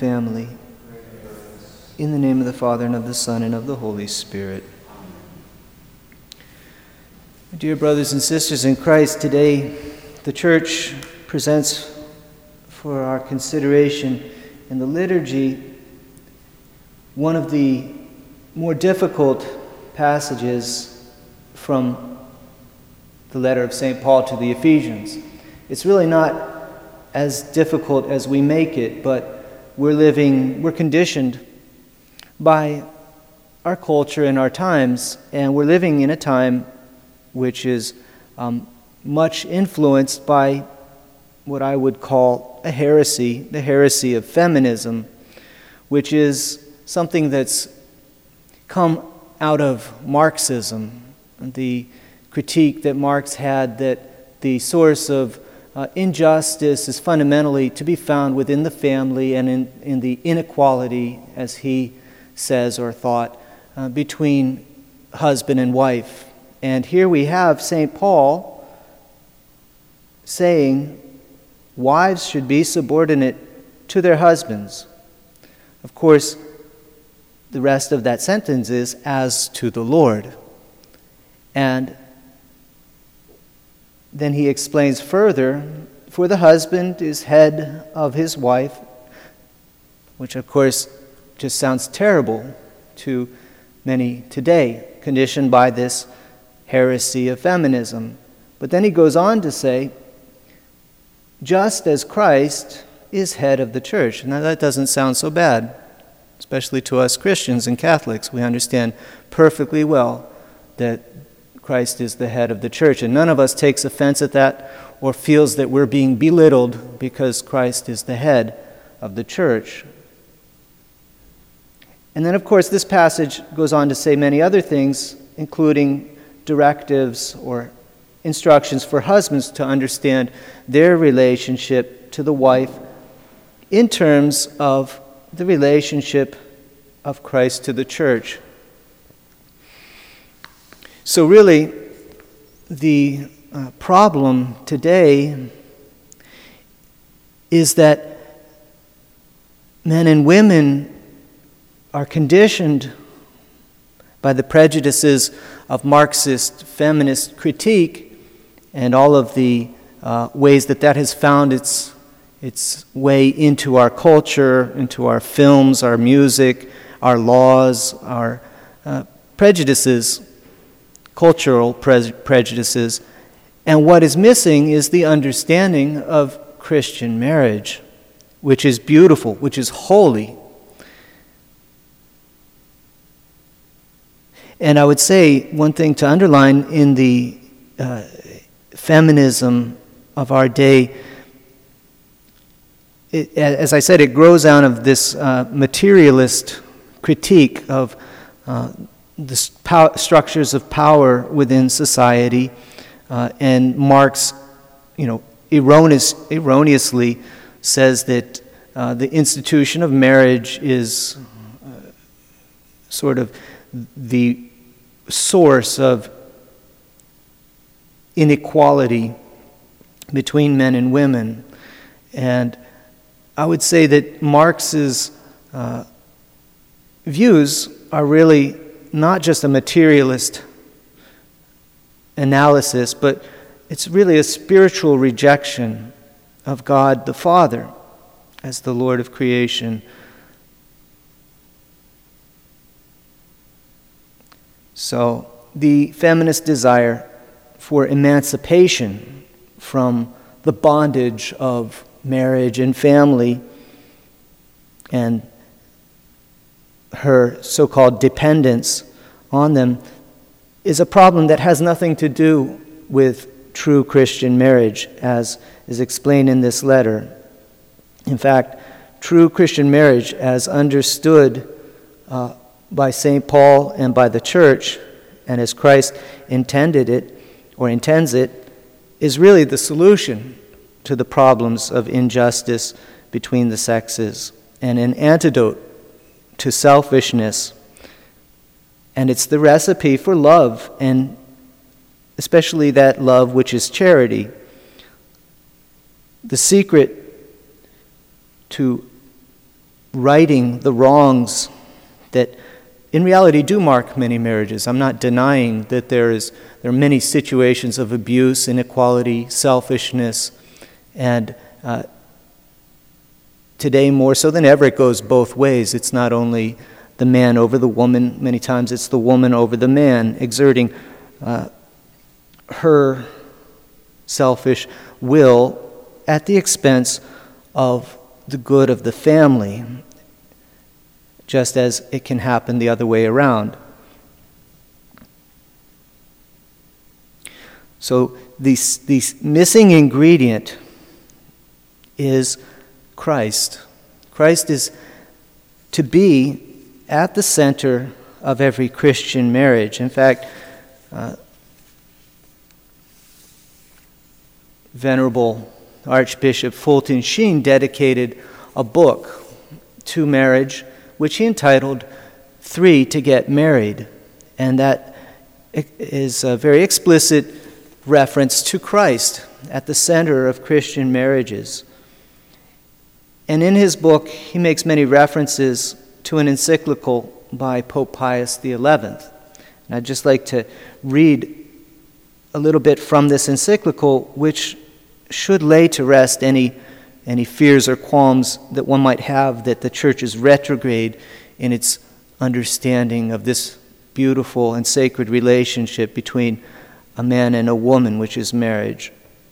family. In the name of the Father, and of the Son, and of the Holy Spirit. Dear brothers and sisters in Christ, today the Church presents for our consideration in the liturgy one of the more difficult passages from the letter of St. Paul to the Ephesians. It's really not as difficult as we make it, but we're conditioned by our culture and our times, and we're living in a time which is much influenced by what I would call a heresy, the heresy of feminism, which is something that's come out of Marxism, the critique that Marx had that the source of injustice is fundamentally to be found within the family and in the inequality, as he says or thought, between husband and wife. And here we have St. Paul saying wives should be subordinate to their husbands. Of course, the rest of that sentence is, as to the Lord. And then he explains further, for the husband is head of his wife, which of course just sounds terrible to many today, conditioned by this heresy of feminism. But then he goes on to say, just as Christ is head of the church. Now that doesn't sound so bad, especially to us Christians and Catholics. We understand perfectly well that Christ is the head of the church, and none of us takes offense at that or feels that we're being belittled because Christ is the head of the church. And then, of course, this passage goes on to say many other things, including directives or instructions for husbands to understand their relationship to the wife in terms of the relationship of Christ to the church. So really, the problem today is that men and women are conditioned by the prejudices of Marxist feminist critique and all of the ways that has found its way into our culture, into our films, our music, our laws, our prejudices, cultural prejudices. And what is missing is the understanding of Christian marriage, which is beautiful, which is holy. And I would say one thing to underline in the feminism of our day, as I said, it grows out of this materialist critique of the structures of power within society, and Marx, erroneously says that the institution of marriage is sort of the source of inequality between men and women. And I would say that Marx's views are really not just a materialist analysis, but it's really a spiritual rejection of God the Father as the Lord of creation. So the feminist desire for emancipation from the bondage of marriage and family and her so-called dependence on them is a problem that has nothing to do with true Christian marriage, as is explained in this letter. In fact, true Christian marriage, as understood by St. Paul and by the Church, and as Christ intended it, or intends it, is really the solution to the problems of injustice between the sexes and an antidote to selfishness. And it's the recipe for love, and especially that love which is charity. The secret to righting the wrongs that in reality do mark many marriages. I'm not denying that there are many situations of abuse, inequality, selfishness, and today more so than ever it goes both ways. It's not only the man over the woman, many times it's the woman over the man, exerting her selfish will at the expense of the good of the family, just as it can happen the other way around. So the missing ingredient is Christ. Christ is to be at the center of every Christian marriage. In fact, Venerable Archbishop Fulton Sheen dedicated a book to marriage, which he entitled 3 to Get Married. And that is a very explicit reference to Christ at the center of Christian marriages. And in his book, he makes many references to an encyclical by Pope Pius XI. And I'd just like to read a little bit from this encyclical, which should lay to rest any fears or qualms that one might have that the Church is retrograde in its understanding of this beautiful and sacred relationship between a man and a woman, which is marriage.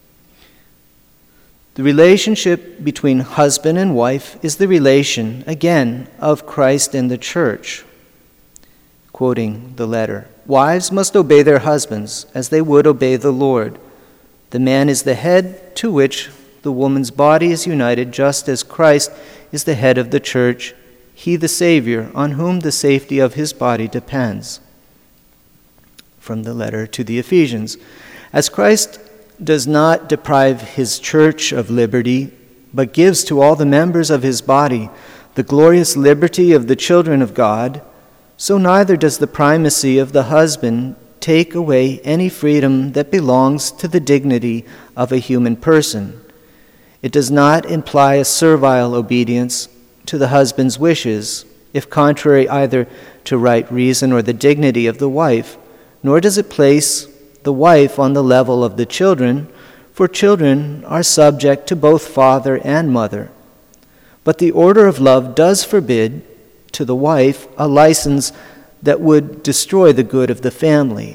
The relationship between husband and wife is the relation, again, of Christ and the Church. Quoting the letter, "Wives must obey their husbands as they would obey the Lord. The man is the head to which the woman's body is united, just as Christ is the head of the Church, he the Savior, on whom the safety of his body depends." From the letter to the Ephesians. As Christ does not deprive his church of liberty, but gives to all the members of his body the glorious liberty of the children of God, so neither does the primacy of the husband take away any freedom that belongs to the dignity of a human person. It does not imply a servile obedience to the husband's wishes, if contrary either to right reason or the dignity of the wife, nor does it place the wife on the level of the children, for children are subject to both father and mother. But the order of love does forbid to the wife a license that would destroy the good of the family.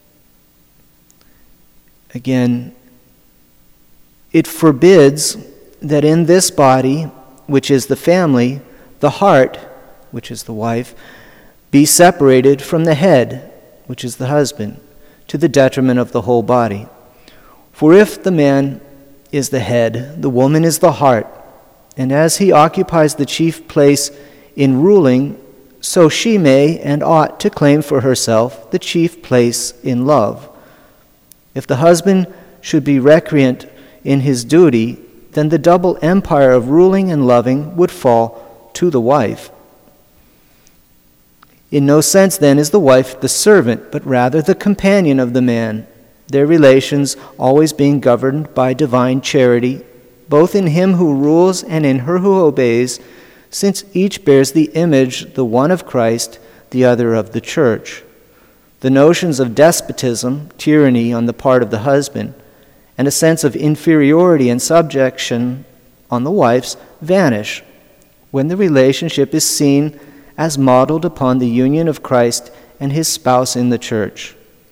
Again, it forbids that in this body, which is the family, the heart, which is the wife, be separated from the head, which is the husband, to the detriment of the whole body. For if the man is the head, the woman is the heart, and as he occupies the chief place in ruling, so she may and ought to claim for herself the chief place in love. If the husband should be recreant in his duty, then the double empire of ruling and loving would fall to the wife. In no sense, then, is the wife the servant, but rather the companion of the man, their relations always being governed by divine charity, both in him who rules and in her who obeys, since each bears the image, the one of Christ, the other of the Church. The notions of despotism, tyranny on the part of the husband, and a sense of inferiority and subjection on the wife's vanish when the relationship is seen as modeled upon the union of Christ and his spouse in the Church.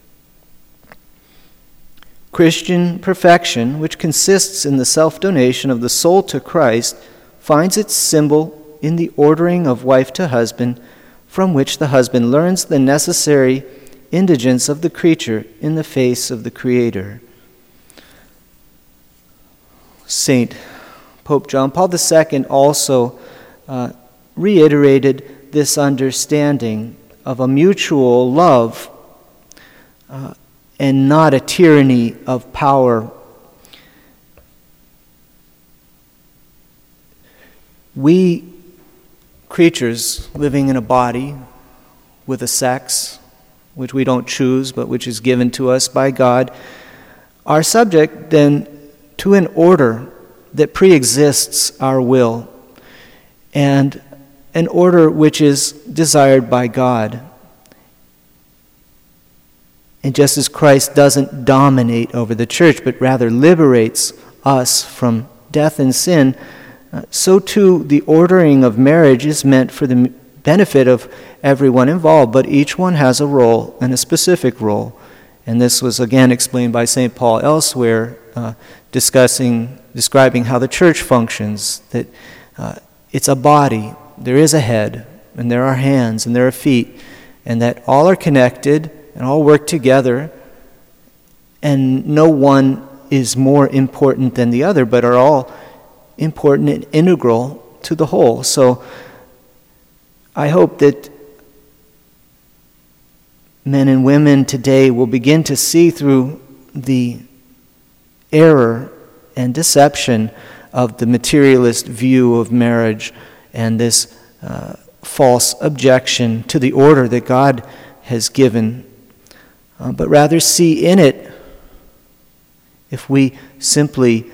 Christian perfection, which consists in the self-donation of the soul to Christ, finds its symbol in the ordering of wife to husband, from which the husband learns the necessary indigence of the creature in the face of the Creator. Pope John Paul II also reiterated this understanding of a mutual love and not a tyranny of power. We creatures living in a body with a sex which we don't choose but which is given to us by God are subject then to an order that preexists our will. And an order which is desired by God. And just as Christ doesn't dominate over the church, but rather liberates us from death and sin, so too the ordering of marriage is meant for the benefit of everyone involved, but each one has a role, and a specific role. And this was again explained by St. Paul elsewhere, describing how the church functions, that it's a body, there is a head, and there are hands, and there are feet, and that all are connected and all work together, and no one is more important than the other, but are all important and integral to the whole. So I hope that men and women today will begin to see through the error and deception of the materialist view of marriage and this false objection to the order that God has given, but rather see in it, if we simply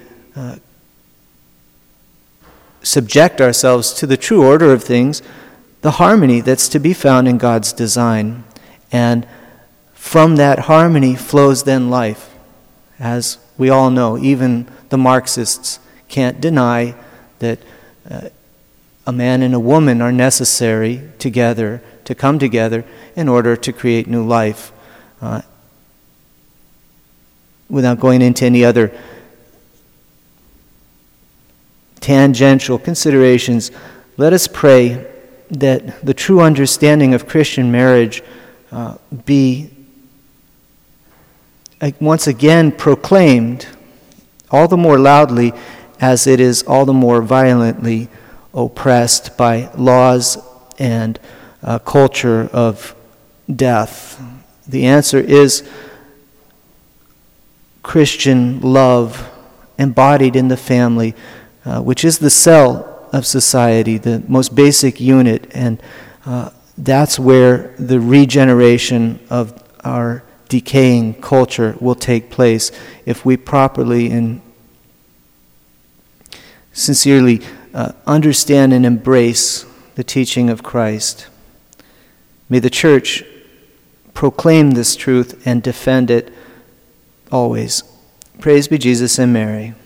subject ourselves to the true order of things, the harmony that's to be found in God's design. And from that harmony flows then life. As we all know, even the Marxists can't deny that a man and a woman are necessary together, to come together in order to create new life. Without going into any other tangential considerations, let us pray that the true understanding of Christian marriage be once again proclaimed, all the more loudly as it is all the more violently oppressed by laws and culture of death. The answer is Christian love embodied in the family, which is the cell of society, the most basic unit, and that's where the regeneration of our decaying culture will take place if we properly and sincerely understand and embrace the teaching of Christ. May the Church proclaim this truth and defend it always. Praise be Jesus and Mary.